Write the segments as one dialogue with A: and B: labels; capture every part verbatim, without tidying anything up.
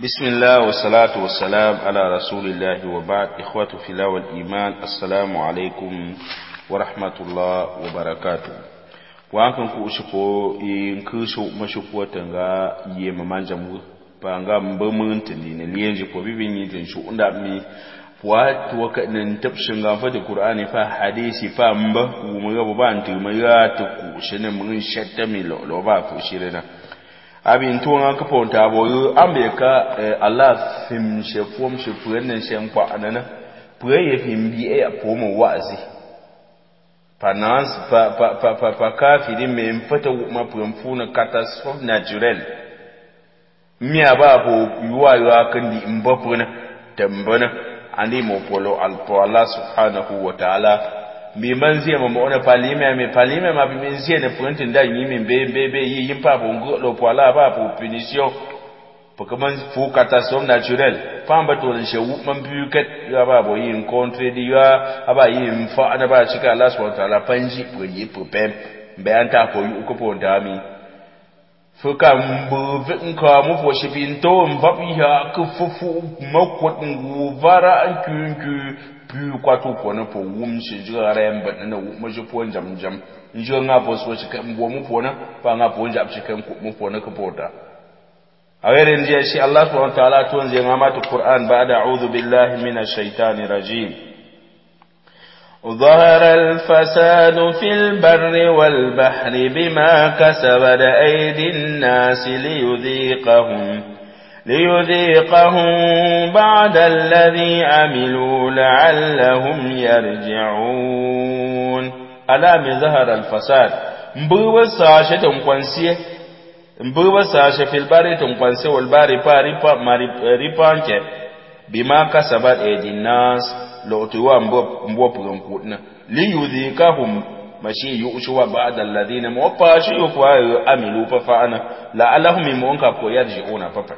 A: بسم الله والصلاة والسلام على رسول الله وبعد. إخوة في الله والإيمان، السلام عليكم ورحمة الله وبركاته. وأنكم كوشكو ينكشوا مشكوة تنغا يممانجمو بانغا مبمنتني نلينجي كوبيبيني تنشو أندامي watu wakatapshinga fa da Qur'ani fa hadisi fa mba umuga bubantu mayatu kushene mun shatta mi lo ba ku shirena abin tuwa ka ponta boyo ambeka Allah fim shefom shefuren nan shen kwa anana puye fim bi e apomo wazi panas pa pa pa pa, pa kafiri me mfata ma pumfuna catastrophe naturelle mi ababo yuwa yuwa kan di mbapuna tambana ani mo polo alpo Allah subhanahu wa ta'ala mi manzie mo ona palime me palime ma bi manzie ne puente nda yimi be be be yi yimpa bongo lo po Allah ba pour punition pour que man fu catastrophe naturelle pamba to le shewu man buket ya ba bo yi contre di ya aba yi mfa ana ba chika Allah subhanahu wa ta'ala panji pour yi pour pem be anta ko yu ko po ndami fuka mbuve nka mufo shipinto mbapi ya kufufu makwat nguvara ankunku pu kwatu pona po wum shijira remba na wum jipo jam jam njo nga bo so shika mbo mufo na pa nga bo jam shika mufo na kapota awere ndiye shi Allah subhanahu wa ta'ala tunze ngamatu Qur'an baada a'udhu billahi minash shaitani rajim. ظهر الفساد في البر والبحر بما كسبت أيدي الناس ليذيقهم ليذيقهم بعد الذي عملوا لعلهم يرجعون. ألام ظهر الفساد مبوى ساشة تنقنسية مبوى ساشة في البر تنقنسية والبر باريبا مريبانك بما كسبت أيدي الناس لوتوا مبوب غنقودنا ليذيقهم ماشي يؤشوا بعد الذين موباشي يقوا عملوا ففعنا لعلهم يمونكا كو يرجعون ففا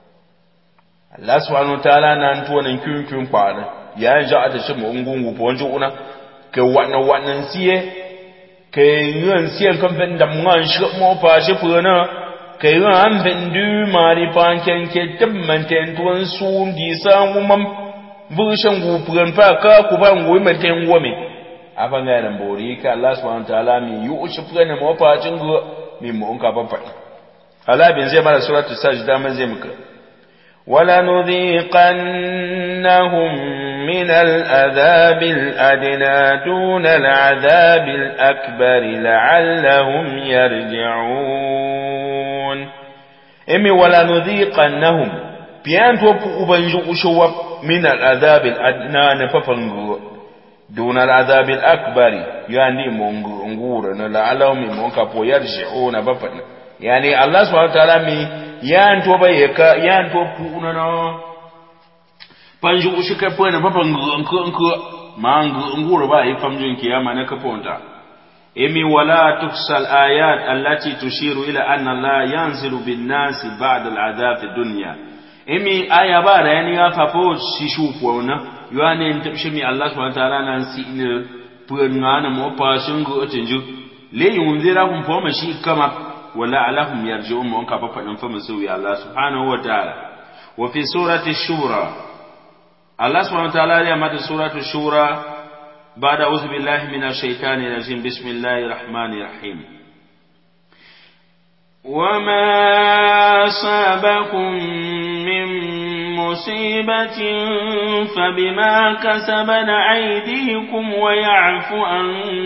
A: الله سبحانه وتعالى نانتو نان kyun kyun kwana ya ja ata shi mu ngungu ponjo una ke wana wana siye ke yun siye kan ben da mun shi mo fa shi funa ke yun an ben du mari panken ke tabman ten tuan sum di samu mam vushan gupuran fa ka ku ba ngoi maten wome afanga nan bori ka Allah subhanahu wataala mi yushi fugana mafacin go mi mu onka ba fa ala bin zai mara suratul sajda man zai muka wala nudhiqannahum min al-adhab al-adna dun al-adhab al-akbar la'allahum yarji'un. emi wala nudhiqannahum pianto pu ubanju ushuwa من العذاب الأدنى نففنغو دون العذاب الأكبر يعني منغورنا لعلهم منكبو يرجعون بفن يعني الله سبحانه وتعالى مي يانتو بيكا يانتو بوننا panju ushika pwena bafangu nko nko mangu nguro ba ifamjun kiyama na kaponta emi wala tufsal ayat allati tushiru ila anna Allah yanzilu bin nasi ba'da al'adab fi dunya imi aya ba da yani ya fafo shishu kuona yuane ntapshimi Allah subhanahu wa ta'ala nan si ne puengana mo pa shingo otinju le yunzira kum foma shi kama wala alahum yarji'un mo ka papa dan fama suwi Allah subhanahu wa ta'ala. wa fi surati shura Allah subhanahu wa ta'ala ya mata suratu shura ba'da a'udhu billahi minash shaitani rajim bismillahir rahmanir rahim. وما أصابكم من مصيبة فبما كسبت أيديكم ويعفو عن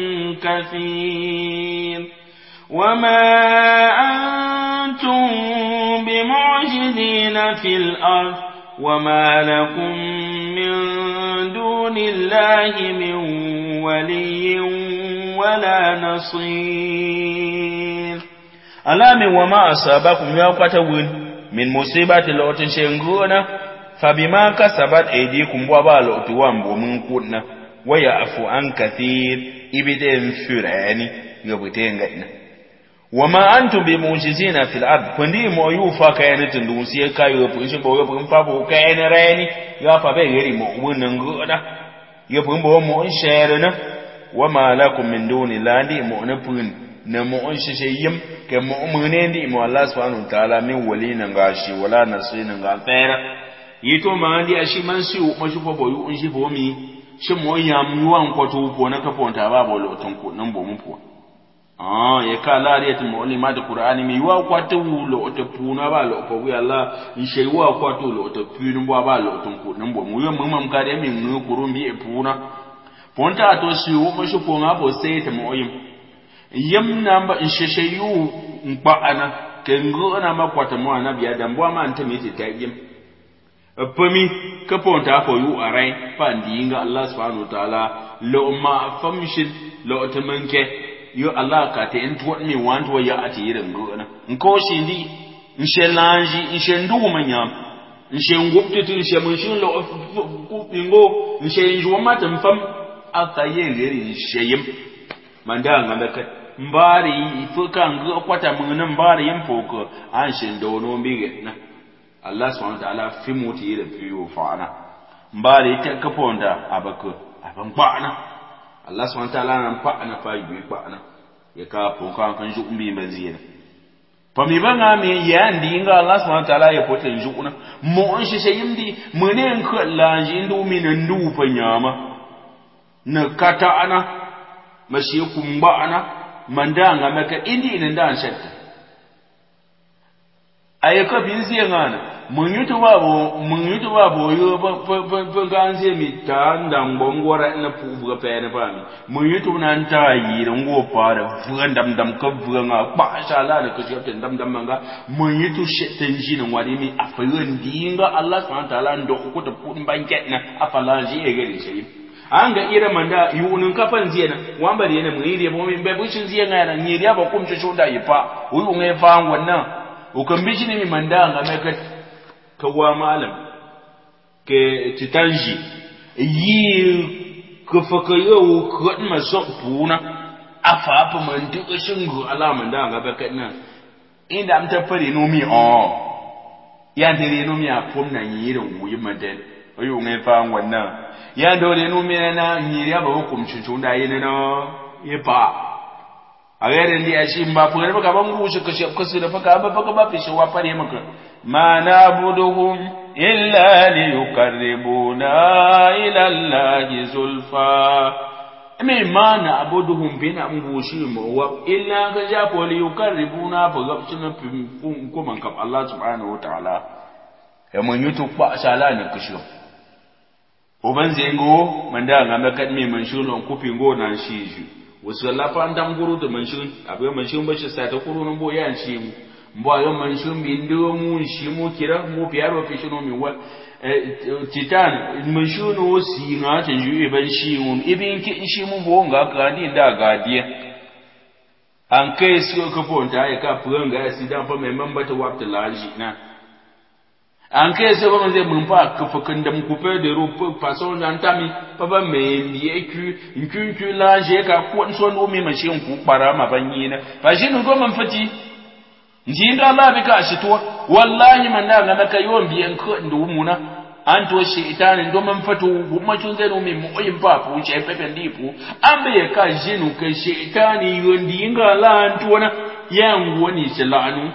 A: كثير وما أنتم بمعجزين في الأرض وما لكم من دون الله من ولي ولا نصير. alami wa ma asabakum ya kwata win min musibati lotin shenguna fabima kasabat aydikum wa ba lotu wambo mun kunna waya afu an kathir ibiden furani yobutenga ina wama antum bi mu'jizina fil ard kundi mo yufa kayane tundun sai kayo punshin bo yo pun fabo kayane rani ya fa be yeri mo wunin goda yo pun bo mo shere na wama lakum min duni landi mo na pun na mu on shi yim ke mu mu ne ndi mu Allah subhanahu wa ta'ala min wali nan gashi wala nasirin ga tsara yito ma ndi ashi man shi mu shi fo boyu on shi fo mi shi mo yam yuwan kwato po na kafonta ba bolo ton ko nan bo mu po ah ye ka lariyatu mu'lima da qur'ani mi yuwa kwato lo to puna ba lo po ya Allah in shi yuwa kwato lo to punu ba ba lo ton ko nan bo mu yo mu mam ka de mi mu kurumbi e puna ponta to shi wo mo shi po nga bo sai ta mo yim yim namba in shi shi yu mpa ana kengo na makwata mo anabi adam bo ma anta mi ta yim pami ka ponta ko yu arai pa ndinga Allah subhanahu wa ta'ala lo ma famshin lo tamanke yo Allah ka te entu mi want wa ya ati irin gona nko shi ndi nshelanji nshendu manyam nshengup titu nshemun shin lo ku bingo nshenju mata mfam aka yengeri sheyim mandanga meka mbari ifuka ngo kwata mun mbari yimfoko an shendo no mbige na Allah subhanahu wa ta'ala fi muti irin fiyo fa'ana mbari ta kafonda abaka aban ba'ana Allah subhanahu wa ta'ala nan fa'ana fa yi ba'ana ya ka fonka kan ju umbi mazina fami banga me ya ndinga Allah subhanahu wa ta'ala ya pote njuna mo on shi sheyimdi munen ko lanji ndu minan ndu fanyama na kata ana mashi kumba ana mandanga maka indi inda an shatta ayaka binzi ngana mun yutu babo mun yutu babo yo fa ganze mi ta ndam bongora na fu ga pene fami mun yutu nan ta yi dan go fara fugan dam dam ka fugan ba sha Allah da kashi ta dam dam manga mun yutu shetan jinin wadi mi afayin dinga Allah subhanahu wa ta'ala ndo ku ta fudin banket na afalaji e gari shi an ga ira manda yunun kafan ziya na wamba da yana mun yi bo min be bushin ziya ngana nyiriya ba kumce shunda yifa uyu ngai fa wannan ukan bishi ne mi manda ga mekat kawa malam ke titanji yi kafakayo ko ma so puna afa fa man duka shingo alaman da ga bekat nan inda am ta fare no mi oh ya dare no mi a fumna yirin wuyi madan uyu ngai fa wannan ya dole no mi na nyiriya ba hukum cucunda yi no yifa a garin da ya shi ba fure baka ban gushi kashe kasu da faka ba faka ba fishi wa fare maka ma nabuduhum illa liyuqarribuna ila allahi zulfa me ma nabuduhum bina ngushi mu wa illa ga ja ko liyuqarribuna fa gabcin fun ko man kaf Allah subhanahu wa ta'ala ya mun yutu ba shala ne kashe uban zengo manda ga makat me man shulon kufi go nan shi wasu lafa ndam guru da manshin abai manshin bashi sa ta kuru nan bo yan shi mu mbo ayo manshin bi ndo mu shi mu kira mu biyaro fi shino mi wa titan manshin no si na ta ju ban shi mu ibin ki shi mu bo nga ka di da ga dia an kai su ka fonta ya ka furan ga si dan fa mai mambata wafta laji na an kai sai ba zai mun fa ka fukan da mu kufe da ro fason nan tami fa ba me biye ku in ku la je ka ko so no me mashi ku para ma banyi na fa shi no go man fati njinda Allah bika shi to wallahi man da ga maka yon biyan ko ndu muna an to shi itanin do man fatu kuma tun zai no me mu oyin fa fu ce pepe ndipu ambe ka jinu ka shi itani yon dinga la antu na yan woni shi la'anu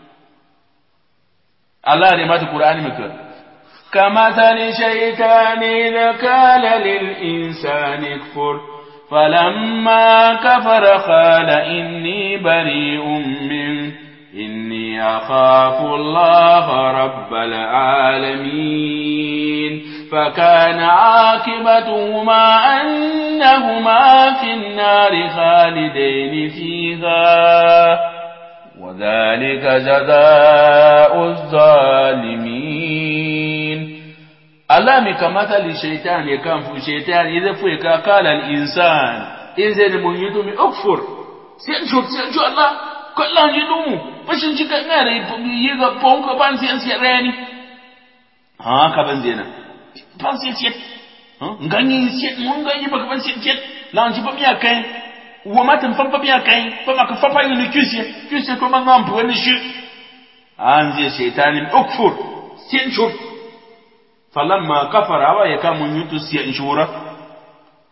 A: Allah ne mata Qur'ani maka kama tani shaytani nakala lil insani kfur falamma kafara qala inni bari'un min inni akhafu Allah rabbal alamin fakana akibatuhuma annahuma fin nari khalidain fiha وذلك جزاء الظالمين الله كمثل الشيطان يكان في الشيطان إذا فيك قال الإنسان إنزل من يدوم أكفر سينشوف سينشوف الله كل الله يدوم فشن شكا ناري يغا بونك بان سينسي راني ها كبان زينا بان سينسي ها نغاني سيت مونغاني بك بان سينسي لانجي بميا كاين وما تنفم بيا كاين فما كففا ينكيسي كيسي كما نامبو ونشي انزي شيطان اكفر سينشور فلما كفر هوا يكام يوتو سينشورا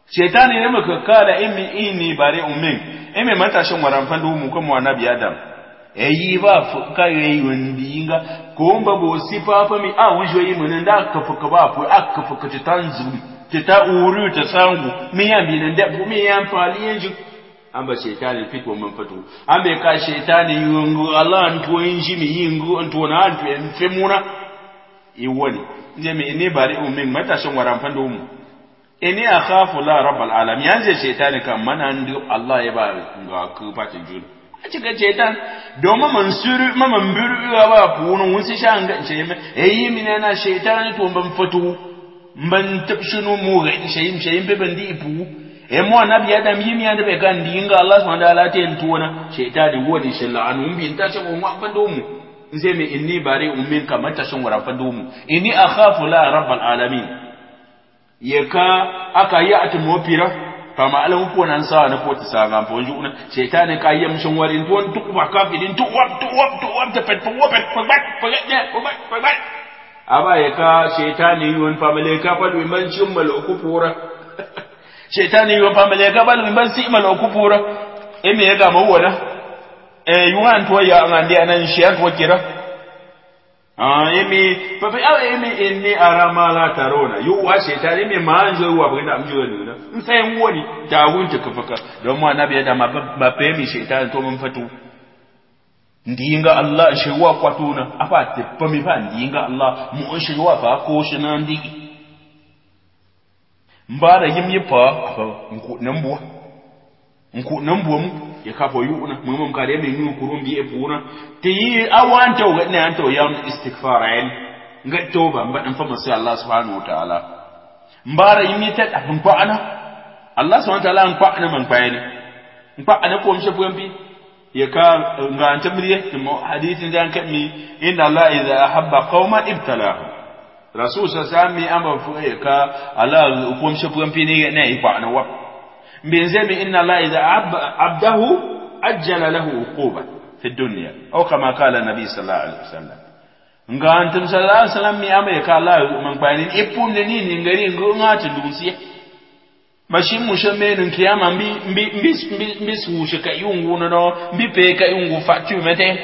A: shaytani ne maka kala imi inni bare ummin ime matashin waran fandu mu kuma nabi adam eyi ba fuka yayi wandinga ko mba bo sifafa mi a wujo yi mun da ka fuka ba fu aka fuka ta tanzuri ta ta uru ta sangu mi yambi nan da mi yan fali yanju amba shaytani fitwa man fatu ambe ka shaytani yungu Allah nto yinji mi yingu nto na antu en femuna iwoni nje mi ne bare ummin matashin waran fandu mu ini akhafu la rabbal alamin yanzu shaytani kan mana ndu Allah ya ba ga ku fatin juna a cika shaytan domin mansuru maman biru ba funu wun sai shan ga shayme eh mina na shaytani to ban fatu ban tabshinu mu ga shayim shayim be bandi ipu e mo nabi adam yimi anda be kan dinga Allah subhanahu wa ta'ala ten tona shaytani wodi shalla anu bi ta ce mu bando mu nze me inni bare ummin kamar ta shan wara bando mu inni akhafu la rabbal alamin yeka aka yi atimopira kama alan ko nan sa na poti sa ga ponju una shaytan ka yi mshin warin ton tu ba ka bidin tu wap tu wap tu wap ta pet wap pet pat pat ne pat pat aba yeka shaytan yi won family ka palu man shin mal okupura shaytan yi won family ka palu man si mal okupura e me ga mawona e yuwan to ya ngandi anan shi an to kira ah emi papa aw emi inni arama la tarona yu wa shaytan emi manjo wa bunda mjo ne sai woni da hunta kafaka don mu annabi da ma pemi shaytan to mun fatu ndinga Allah shi wa kwatuna afa te pami fa ndinga Allah mu shi wa fa ko shi nan di mbara yimi fa afa nku nambuwa nku nambuwa mu ya kafa yuna mun kare mai nu kurumbi e puna ti awanta wa ne anto yam istighfarain ga toba mbadan fa masu Allah subhanahu wa ta'ala mbara yimi ta dafin fa ana Allah subhanahu wa ta'ala an fa ana man bayani fa ana ko mshe buambi ya ka ga antamriye mu hadisin da an kami inna Allah idha ahabba qauman ibtalahu rasul sallallahu amma fu ya ka Allah ko mshe buambi ne ne fa ana wa بنزم إن الله إذا عبده أجل له عقوبة في الدنيا أو كما قال النبي صلى الله عليه وسلم نغانتم صلى الله عليه وسلم مي أمي كالله من باين إبون نين نغري نغات دوسيا ماشي مشمن كياما بي بي بي بي سوشك يونغو نو بي بيك يونغو فاتو متى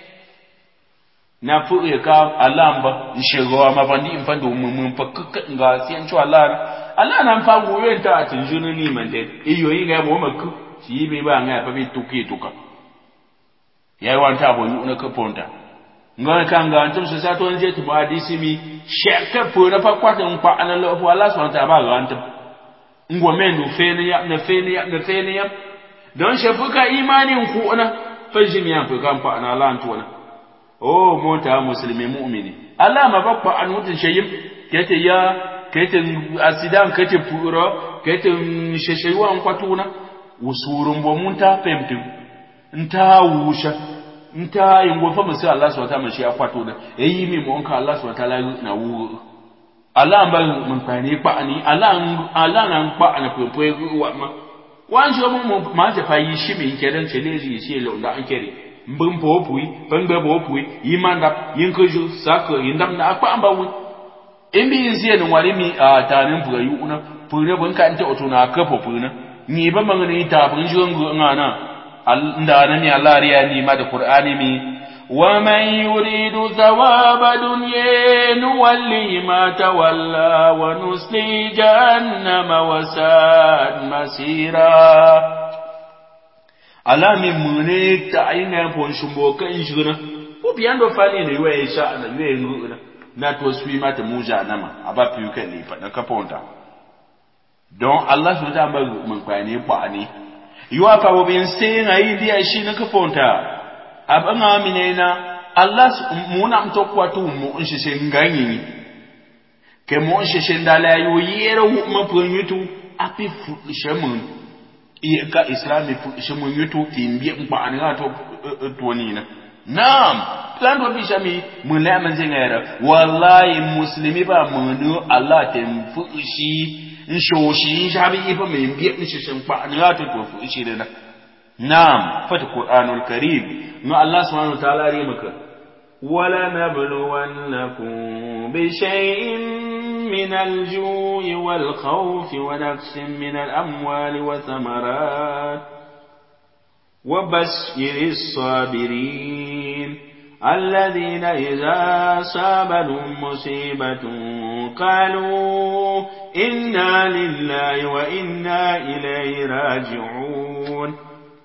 A: na fu ya ka alamba nshego mabandi mfando mun fakka nga siyan cho Allah Allah nan fa goyen ta atin junu ni mande iyo yi ga mo makku shi be ba nga fa bi tuki tuka yayi wanta bo yu na ka ponta ngana kan ga antum sa sato nje tu ba disimi sheka fu na fa kwatan kwa analo fu Allah subhanahu wa ta'ala ga antum ngwa menu fene ya na fene ya na fene ya don shefuka imanin ku ana fa jimiya fu kan fa ana Allah antuna oh mota muslimi mu'mini Allah ma bakwa an mutun shayim kete ya kete asidan kete puro kete sheshewa an kwatuna usurun bo munta pemtim nta wusha nta yingo fa musu Allah subhanahu wa ta'ala shi akwatuna eyi mi mo nka Allah subhanahu wa ta'ala na wu Allah mba mun fani pa ani Allah Allah nan pa ana pepe wa ma wanjo mo ma je fa yi shi mi kedan cheleji shi lo da an kere mbin po pui bangbe bo pui yimanda yinkoju sako yindam na akpa ambawu imbi inzie no wari mi a tanin buga yuna pune bon kan ta otuna kapo puna ni ba mangani ta bun jongo ngana nda na mi Allah riya ni ma da qur'ani mi wa man yuridu thawaba dunya nuwalli ma tawalla wa nusli jahannama wa sa'at masira alami mune ta aina pon shumbo kan juna o biando fali ne we sha na we nguna na to sui mata muja nama aba piu kan ni fa na kaponta don Allah su ta ba mun kwani ba ni yuwa pa bo bin sai ngai dia shi na kaponta aba ngamine na Allah muna mtokwa tu mu nshishe nganyi ke mo nshishe ndala yo yero mu pon yutu api fu shemun iya ka islami shi mun yuto timbiye mpa anga to to ni na nam plan do bi shami mun la man zingara wallahi muslimi ba mun Allah tem fu shi in sho shi shabi ifa mai biye ni shin pa anga to to fu shi na nam fata qur'anul karim no Allah subhanahu wa ta'ala ri maka ولنبلونكم بشيء من الجوع والخوف ونقص من الأموال والثمرات وبشر الصابرين الذين إذا أصابتهم مصيبة قالوا إنا لله وإنا إليه راجعون.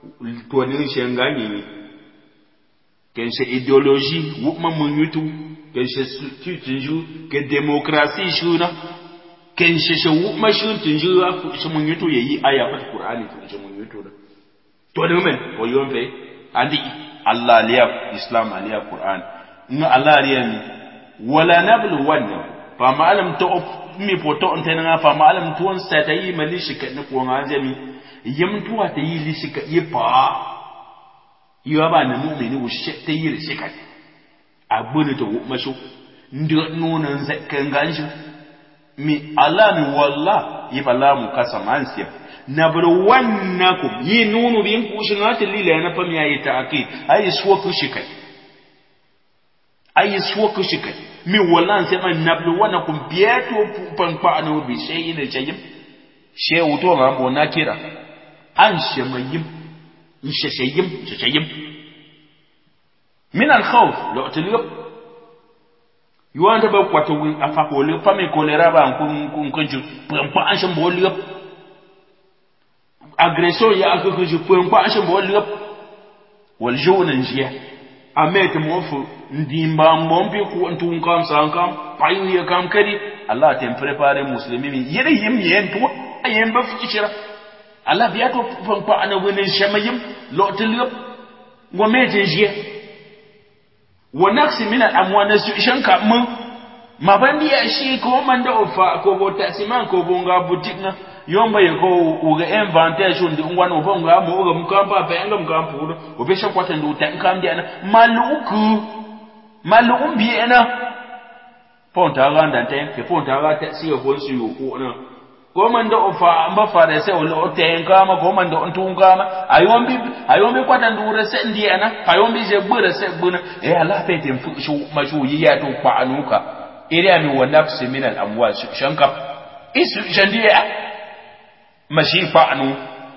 A: Kenche idéologie wukma munyutu kenche tutunju ke demokrasi shuna kenche she wukma shun tunju afu she munyutu yeyi aya pat Qur'ani to she munyutu da to da men o yombe andi Allah liya Islam aliya Qur'an nga Allah liya mi wala nablu wanna fa ma'alam to mi poto ontena nga fa ma'alam to on sa tayi malishi kan ko nga jami yimtuwa tayi lishika yipa yaba na mu'mini wushe tayi lishika agbonu to masho ndo nunan zakkan ganshi mi Allah mi wallah yifa la mu kasamansiya nabru wannakum yinunu bin kushin atilila na fami ayi ta'aqid ayi suwa kushikai ayi suwa kushikai mi wallan sai man nabru wannakum biyato panpa anu bi shay'in shay'in shehu to ma bo nakira an shamayim shashayim shashayim min al khawf lo tilib yuanda ba kwato win afako le fami kolera ba kun kun kunju panpa an shambo liop agression ya akoko je point kwa ashe bo liop wal jona njia amet mofu ndimba mbombi ku ntun kam sankam payu ya kam kadi Allah tem prepare muslimi mi yere yim yentu ayem ba fikira Allah biya to point kwa ana woni shamayim lo liop ngomete njia wanaksi min al amwana shanka mun mabandi ya shi ko manda ofa ko bota siman ko bonga butikna yomba yeko uga inventation ndi ngwana ubonga mo uga mkamba penga mkampudo ubesha kwata ndi utankambi ana maluku malumbi ena ponta aganda ntenke ponta agata siyo bonsi yukuna komanda ofa mba fare se ulo otenka ma komanda ontungama ayombi ayombi kwata ndure se ndi ana ayombi je gbure se gbuna e ala pete mfushu mashu yiya to kwa anuka iriya mi wanafsi min al amwal shanka isu shandiya mashi fa'anu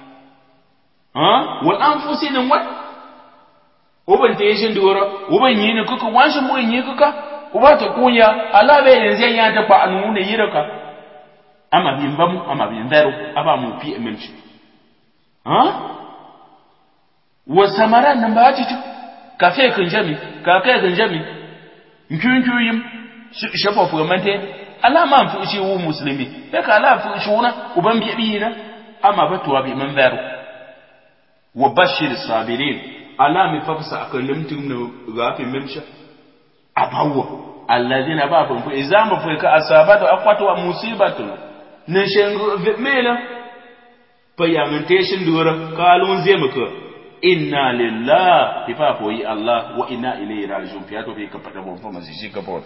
A: ha wal anfusin wat uban te shin dora uban yi ne kuka washi mu yi kuka uba ta kunya Allah bai yanzu ya ta fa'anu ne yiraka ama bimbamu ama bimvero aba mu pi ememshi ha wa samaran nan ba ci kafe kan jami kafe kan jami nkyunkuyim shafa fugamante Allah ma fu shi wu muslimi daga Allah fu shuna uban bibi na amma batuwa bi man zaru wa bashir sabirin Allah mi fafsa akalimtum na gafi memsha abawa alladina ba fu izama fu ka asabatu akwatu wa musibatu ne shengo mena payangantation dura kalun zemaka inna lillahi tifafu yi Allah wa inna ilayhi rajiun fiyato bi ka fada bon fa mazishi ka boda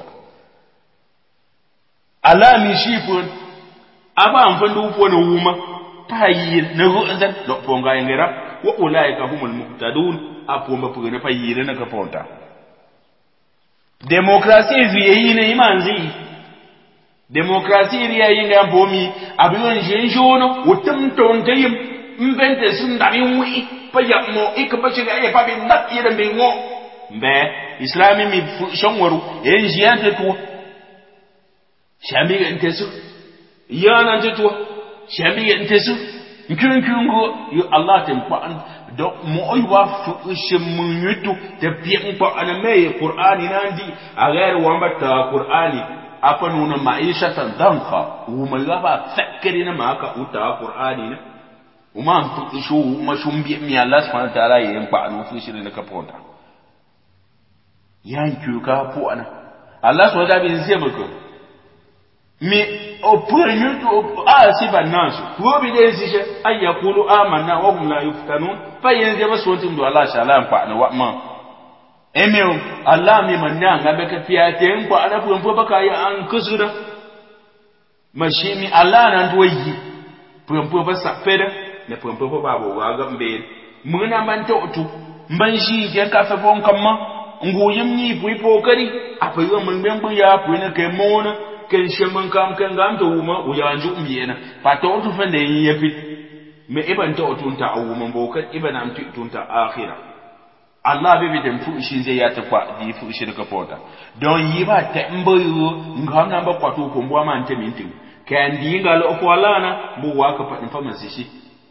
A: Allah mi shifun aba amfan du fo na wuma payi na ru'an do ponga ngera wa ulaika humul muhtadun apo ma puga na payi na ka ponta demokrasi ziyi ne imanzi demokrasi riya yin ga bomi abiyon jenjono wutum tongayim mbente sun da min wi paya mo ikba shiga ya pabi ndak yida mbingo mbe islami mi shonwaru en jiyante to shamiga intesu yana jeto shamiga intesu nkyunkyungo yo Allah tempa do mo oywa fu shemunyutu te bien pa aname Qur'ani nandi agar wamba ta Qur'ani apa nuna maisha tandanka uma yaba fakirina maka uta Qur'ani ne uma fu shu uma shumbi mi Allah subhanahu wa ta'ala yin pa anu fu shirin ka ponta yanku ka fu ana Allah subhanahu wa ta'ala bin zai maka mi oprenyu to asiba nasu providence je ayakulu amanna wa hum la yuftanun fa yenze basonti ndo Allah shala mpa na wa ma emeo Allah mi manna ngabe ka fiate mpa ala pu mpo baka ya an kusura mashimi Allah nan to yi pu mpo ba sapeda ne pu mpo ba bo wa gambe muna man to tu mban shi ke ka fa bon kamma nguyim ni pui pokari apa yo mun ben bu ya pui na ke mona ken sheman kam kan gam to wuma u ya nju mbiena pa to to fende yepi me iban to tunta awuma bokat iban am tunta akhira Allah be bidan fu shin zai ya tafa di fu shi daga fota don yi ba ta mbayo ngam nan ba kwato ko mbwa man ta mintin kan di ngal o ko lana bu wa ka fadin fa masishi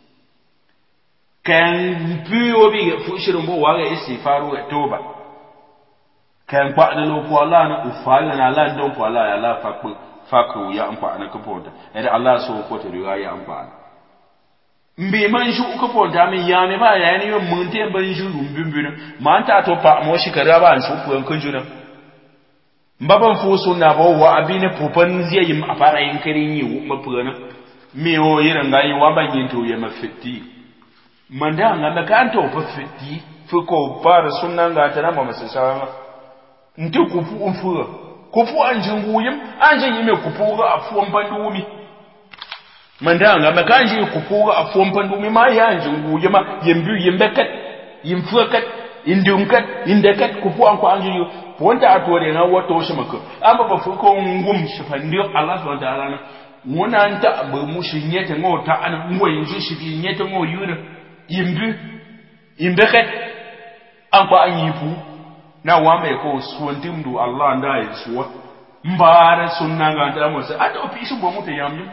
A: kan piyo bi fu shi rumbo wa ga istifaru ga toba kan kwa da lo ko lana u fa na lan don ko la ya la fa ku fa ku ya amfa na ka fota da Allah so ko ta riwa ya amfa mbi man shu ko ponta mi ya me ba ya ni mun te ban shu rumbimbina man ta to pa mo shi kara ba shu ku yankan juna mbaban fu sunna ba wa abine pupan zai yi a fara yin karin yi mafuna me o yiran ga yi wa ban yin to ya mafiti man da nga me kan to fa fiti fu ko fara sunna ga ta na ma masasama nti ku fu fu ku fu an jinguyim an jin yi me ku fu ga afuwan bandumi mandanga makanji kupuga afom pandumi ma yanje nguye ma yembu yembekat yimfukat indunkat indekat kupu anko anju ponta atore na wato shi maka amma ba fuko ngum shifandio Allah subhanahu wa ta'ala muna anta ba mushin yete ngota an ngoyin shi shi yete ngo yuna yimbu imbekat anko anyifu na wa mai ko suwantimdu Allah nda yisuwa mbara sunna ga da mo sai ata ofishi bo muta yamyu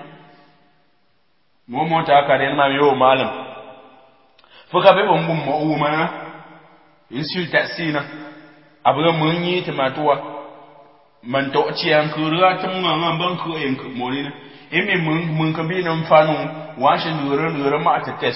A: momo ta kare ma yo malam fuka be bon bum mo uma insulta sina abuga mun yi tamatuwa man to ci an kura tun ma ban ko en ko molina emi mun mun ka bi nan fanu washin duro duro ma ta tes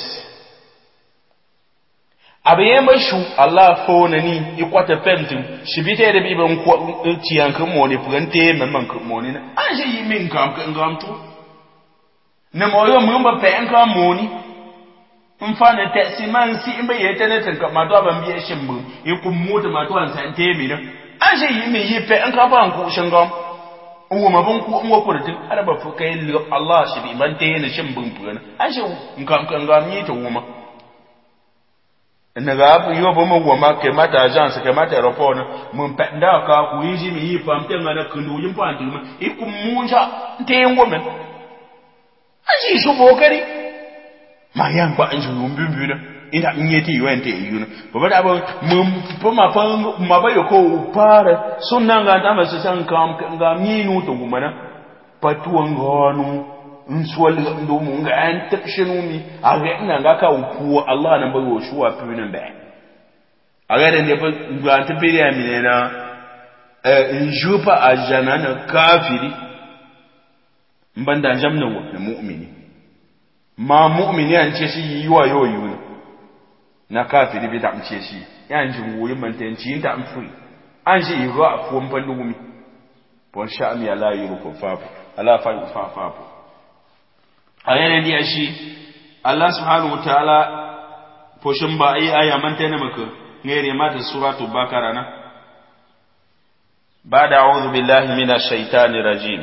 A: abiye mashu Allah fo na ni ikwata pentin shibite da bi ban ko ci an ko moli fugante man ko molina an shi yi min kam kan gamtu na moyo mun ba fa an ka moni in fa na tesi man si in bai yata ne tanka ma to ban biye shin mun in kun mota ma to an san te mi na an shi yi mi yi fa an ka fa an ku shin gam uwo ma ban ku in wa kurtin ara ba fu kai Allah shi bi ban te ne shin bun fu na an shi in kam kan ga mi ta wuma na ga abu yo ba mu wama ke mata agence ke mata aeroport mun pa nda ka ku yi ji mi yi pam te ngana kundu yin pa ndima ikun munja te ngome aji su bokari ma yan ba an juru mbimbi na ina nyeti yuente yuna baba da ba mun fa ma fa ma ba yoko para sunna ga ta masu san kam ga minu to gumana patuwan gonu in suwal ndo mun ga an takshinu mi aga ina ga ka uku Allah nan ba yo shuwa pinin ba aga da ne ba ga ta biya mi ne na in jupa ajana na kafiri mbanda jamna wa mu'mini ma mu'mini an ce shi yiwa yoyu na kafiri bi da an ce shi yan jin woyi mantanci ta amfuri an shi yi ba afuwan fallumi bon sha'ami ala yurukum fafu ala fa fafu ayana dia shi Allah subhanahu wa ta'ala poshin ba ai aya mantana maka ngere mata suratu bakara na ba'da a'udhu billahi minash shaitani rajim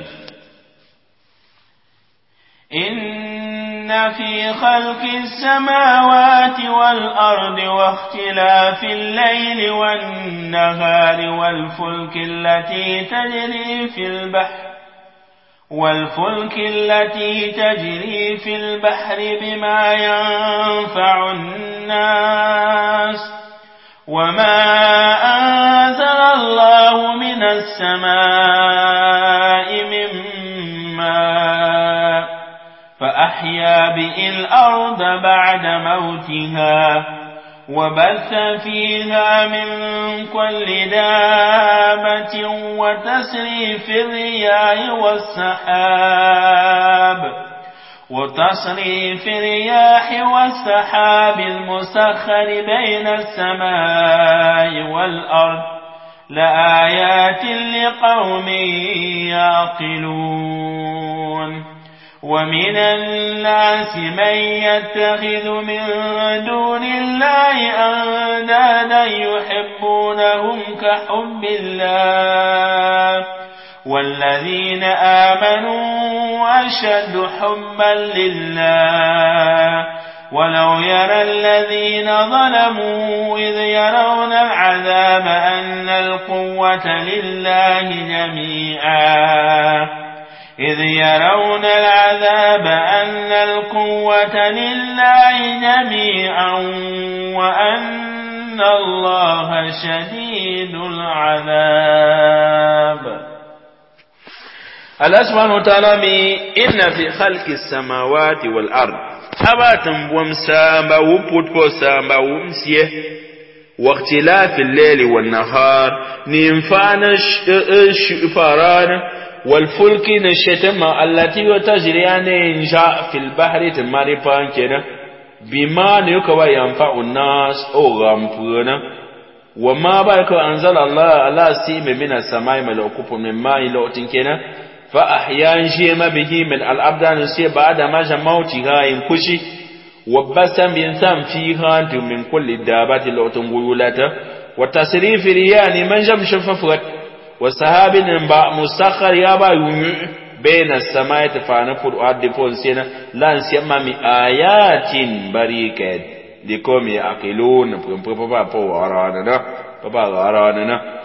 B: إن في خلق السماوات والأرض واختلاف الليل والنهار والفلك التي تجري في البحر والفلك التي تجري في البحر بما ينفع الناس وما أنزل الله من السماء من ماء فأحيا به الأرض بعد موتها وبث فيها من كل دابة وتسريف الرياح والسحاب وتصريف الرياح والسحاب المسخر بين السماء والأرض لآيات لقوم يعقلون ومن الناس من يتخذ من دون الله أندادا يحبونهم كحب الله والذين آمنوا أشد حبا لله ولو يرى الذين ظلموا إذ يرون العذاب أن القوة لله جميعا إذ يرون العذاب أن القوة لله جميعا وأن الله شديد العذاب.
A: الله سبحانه وتعالى إن في خلق السماوات والأرض أباتم بومسامبا وبوتبو سامبا ومسيه واختلاف الليل والنهار ننفعنا الشفاران والفلك نشتما التي تجريان إنشاء في البحر تماربان كنا بما نيكوا ينفع الناس أو غامفونا وما بايكو أنزل الله على سيم من السماء ملوكوب من ماء لوتين كنا فأحيان شيما به من الأبدان سي بعد ما جموتها ينكشي وبسا بإنسان فيها من كل دابات لوتن غيولتا وتصريف ريان من جم شففت وسحاب انباء مسخر يابا بين السماء تفانفر وعدفون سينا لان سيما من آيات بريكات لكم يأكلون بابا بابا أراننا بابا أراننا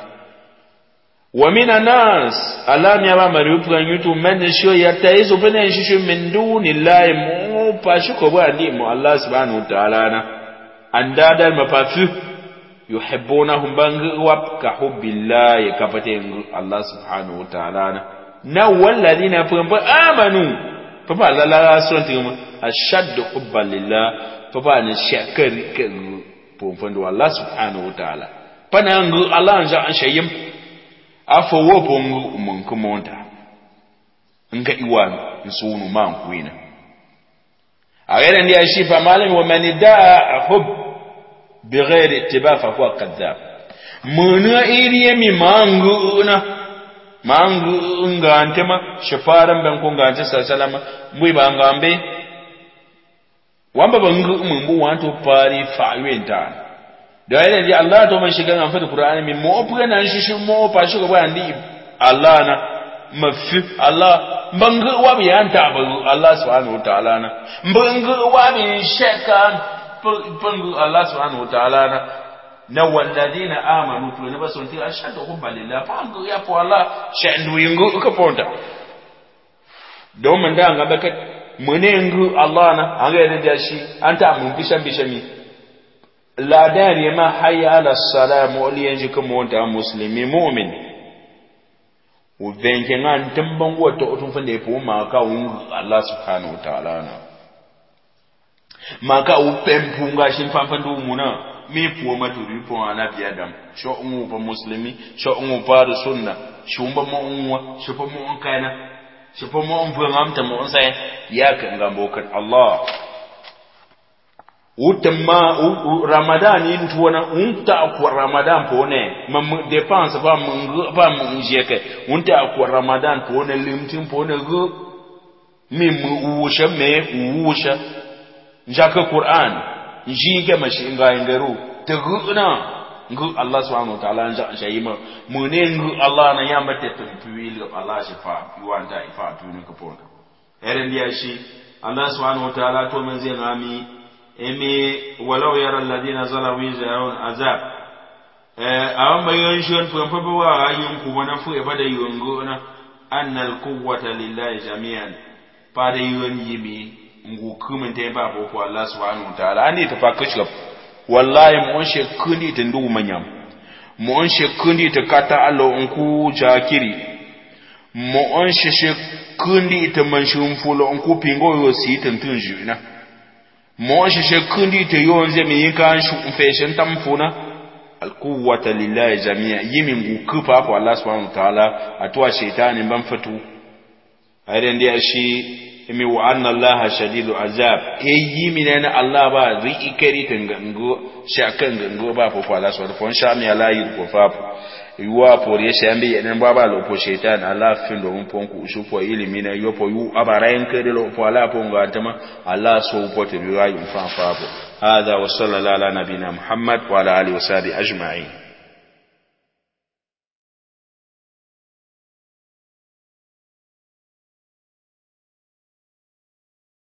A: ومن الناس ألام يابا مريوبا يتو من شو يتعيز بنا شو من دون الله مو باشكو بأني مو الله سبحانه وتعالى أندادا المفافو يحبونهم بانغواب كحب الله كفتين الله سبحانه وتعالى نو الذين آمنوا فبا لا لا سنتهم أشد حبا لله فبا نشكر بومفندو الله سبحانه وتعالى فنانغو الله نجا أنشيم أفو بونغو منكو مونتا نغا إيوان نسونو مانكوين أغير أن يشيف مالهم ومن ادعى حب بغير اتباع فهو كذاب منا إيريا مي مانغونا مانغو ngantema shafaran ban ko ngante salama mui ba ngambe wamba bangu mumbu wanto pari fa'wenta da yana ji Allah to man shiga amfani Qur'ani mi mo opga nan shi mo pa shi ko ba andi Allah na mafi Allah bangu wa bi anta ba Allah subhanahu wa ta'ala na bangu wa bi shaka bangu Allah subhanahu wa ta'ala na na walladina amanu to ne baso nti ashadu hubba lillah pangu ya po Allah shandu yingu ka ponta do man da nga baka munengu Allah na anga yadda da shi anta mun bishan bishami la dari ma hayya ala salam wali yanji kuma wanda muslimi mu'min u venke ngan tamban wata otun fa ne po ma ka un Allah subhanahu wa ta'ala na ma ka u pempunga shin fanfandu muna mi puo maturi po ana biadam sho ungu pa muslimi sho ungu pa sunna shumba mo unwa sho pa mo kana sho pa mo unwa ngamta mo sai ya kan gambo kan Allah utamma ramadan yin tuwana unta ku ramadan po ne mam dépense ba mu ba mu jeke unta ku ramadan po ne limtin po ne gu mi mu wusha me wusha njaka Qur'an njige mashi ngayengeru teguna ngu Allah subhanahu wa ta'ala nja shayima mune ngu Allah na yamba tetumpiwili Allah shifa yuanda ifa tuni kuponda erendia shi Allah subhanahu wa ta'ala to manzi ngami emi walau yara alladhina zalamu yarawun azab eh awamba yonshon pampa wa ayun ku wana fu e bada yongo na annal quwwata lillahi jami'an pada yon yimi ngu kumin te ba bo Allah subhanahu wa ta'ala ani ta fakashab wallahi mu she kundi ta ndu manyam mu she kundi ta kata allo nku jakiri mu she she kundi ta manshum fulo nku pingo yo si tantun na mu she she kundi ta yonze mi yinka shu fashion tamfuna alquwwata lillahi jami'a yimi ngu kufa ko Allah subhanahu wa ta'ala atwa shaytani ban fatu ayren dia shi imi wa anna Allah shadidu azab eyi minana Allah ba ri ikari tangango shakan gango ba fo Allah so fon shami ala yi ko fa yuwa por ye shambi enen ba ba lo po shaitan Allah fin do pon ku ushupo ilimi na yopo yu abara enkere lo po ala po ngatama Allah so po te ri ayu fa fa hada wa sallallahu ala nabina Muhammad wa ala alihi wa sahbihi ajma'in.